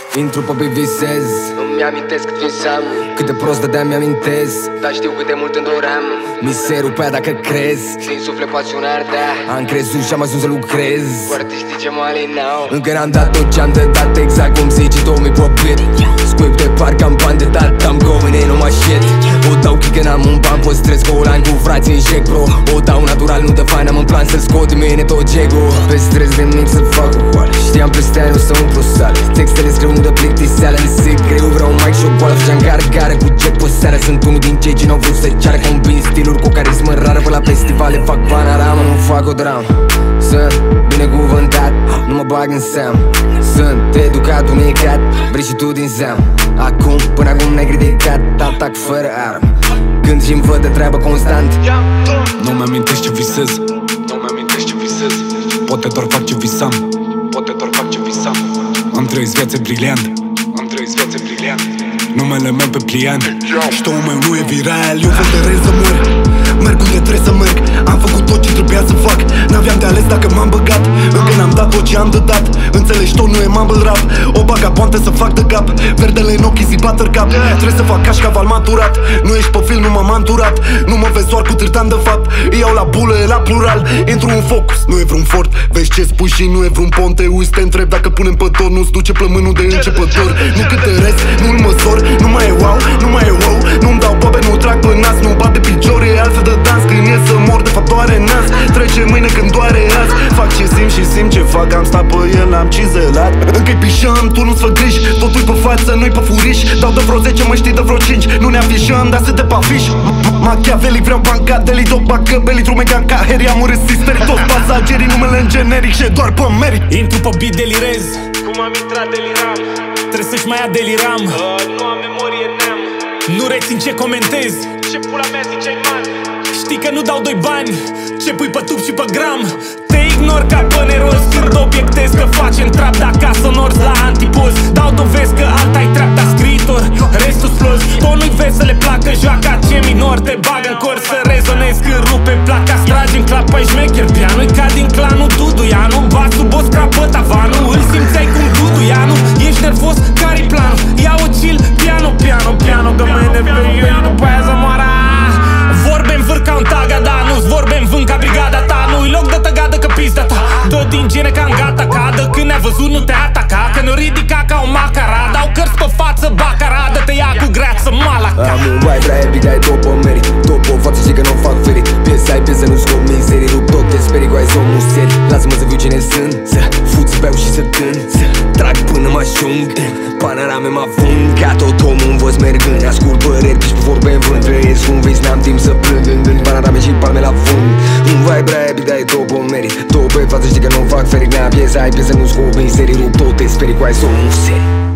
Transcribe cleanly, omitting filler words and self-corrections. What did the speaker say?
Intru pe visez, Îmi amintesc cât visam, cât de prost dădeam mi-amintez. dar știu cât de mult îmi doream. Miserul pe aia dacă crezi. Țin suflet pasionar, da. Am crezut și am ajuns să lucrez. Cu artiștii ce mă alinau. Încă n-am dat tot ce-am de dat, exact cum zici, 2000 profit. Scuip de parcă am bani de dat, am going in on my shit. O dau kick că n-am un ban, păstrez golan cu frații în jec, bro. O dau natural, nu de fain, am în plan să-l scot din mine tot jego. Pe stres de mic să fac o goală, știam peste ani o să umplu sale. Textele scriu nu de plictiseală, în sic greu, vreau un mic și o goală. Făceam gargare cu jet pe seară, sunt unul din cei ce n-au vrut să ceară. Combin stiluri cu carismă rară, pe la festivale fac panorama, nu fac o dramă. Sunt binecuvântat, nu mă bag în seamă. Sunt educat, unicat, vrei și tu din zeamă. Acum, până acum n-ai criticat, atac fără armă. Când și-mi văd de treabă constant. Nu mi-amintești ce visez, nu mi-amintești ce visez. Poate doar fac ce visam, poate doar fac ce visam. Am trăit viațe briliante, am trăit viațe briliante. Numele meu pe pliant, show-ul meu nu e viral. Eu votărez să mor, merg unde trebuie să merg. Am făcut tot ce trebuia să fac, n-aveam de ales dacă m-am băgat. Încă n-am dat tot ce am de dat, înțelegi tot, nu e mumble rap. O bagă poante să fac de cap, verdele în ochi, zi buttercup. Trebuie să fac cașcaval maturat, nu ești pe film, nu m-am anturat. Nu mă vezi doar cu târtan de fapt, îi iau la bulă, la plural. Intru în focus, nu e vreun fort, vezi ce spui și nu e vreun ponte. Uiți, te întreb dacă punem pe tot, nu-ți duce plămânul de începător. Nu cântăresc, nu-l măsor, nu mai e wow, nu mai e wow. Nu-mi dau bobe, nu trag pe nas, nu bat de picior, e altfel de dans. Când e să mor, de fapt doare nas, trece mâine când doare azi. Fac ce simt și simt ce fac, am stat pe el, am cizelat. Încă-i pișăm, tu nu-ți fă griji, totul pe față, nu-i pe furiș. Dau de vreo 10, mă știi de vreo 5, nu ne afișăm, dar sunt de pe afiș. Machiavelli, vreau bancadeli, dop bacăbeli, trumegan ca Harry. Am urât sisteri, toți pasagerii, numele în generic și doar pe merit. Intru pe beat, delirez, Cum am intrat deliram, trebuie să-și mai ia deliram. nu am memorie, neam. Nu rețin ce comentez, Ce pula mea ziceai, man? știi că nu dau doi bani. Ce pui pe tub și pe gram, te ignor ca pe neroz. Când obiectez că facem trap, de acasă norți la antipoz. Dau dovezi că alta-i trap, dar scriitor, restul splos. Tu nu-i vezi să le placă joaca, ce minor te bagă în cor. Să rezonezi când rupe placa, stragi în clap pe șmecher. Pianul-i ca din clanul Dudu Ianu, basul boss crapă tavanul. Îl simțeai cum Dudu Ianu, ești nervos, care-i planul? Ia-o chill, piano, piano, piano, că mă enervei, după aia să moara. Vorbe-n vâr ca un tagada, nu-ți vorbe-n vânt ca brigada ta. Nu-i loc de tăgadă că pizda ta, dă din gene ca-n gata cadă. Când ne-a văzut nu te ataca, că nu ridica ca o macara. Dau cărți pe față, bacaradă, te ia cu greață malaca. Am un vibe prea epic, ai top o merit. Top o față și că nu fac ferit. Piesa ai piesă, nu scop mizerii. Rup tot, te sperii cu ai somn, nu seri. Lasă-mă să viu cine sunt, să fut, să beau și să cânt, să trag până mă ajung. Panorame mă afund, ca tot omul învăț mergând. Ascult păreri, piși pe vorbe în vânt. Trăiesc un vis, n-am timp să plâng. Gând panorame și palme la fund. Un vibe prea epic, dar e top o merit. Top pe față, știi că nu fac ferit. N-am piesa, ai piesă, nu scop mizerii. Rup tot, te sperii cu ai somn, nu seri.